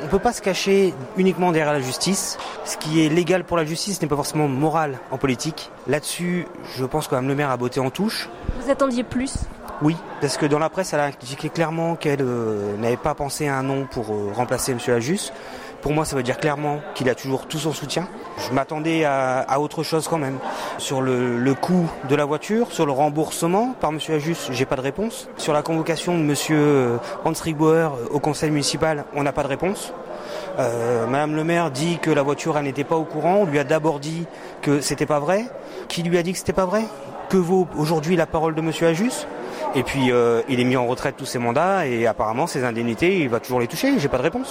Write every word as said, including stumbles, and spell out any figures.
ne peut pas se cacher uniquement derrière la justice. Ce qui est légal pour la justice n'est pas forcément moral en politique. Là-dessus, je pense que Mme le maire a botté en touche. Vous attendiez plus ? Oui, parce que dans la presse, elle a indiqué clairement qu'elle euh, n'avait pas pensé à un nom pour euh, remplacer M. Lajus. Pour moi, ça veut dire clairement qu'il a toujours tout son soutien. Je m'attendais à, à autre chose quand même. Sur le, le coût de la voiture, sur le remboursement par M. Lajus, j'ai pas de réponse. Sur la convocation de M. Hans Rigbauer au conseil municipal, on n'a pas de réponse. Euh, Madame le maire dit que la voiture elle n'était pas au courant. On lui a d'abord dit que c'était pas vrai. Qui lui a dit que c'était pas vrai ? Que vaut aujourd'hui la parole de M. Lajus ? Et puis euh, il est mis en retraite tous ses mandats et apparemment ses indemnités, il va toujours les toucher. J'ai pas de réponse.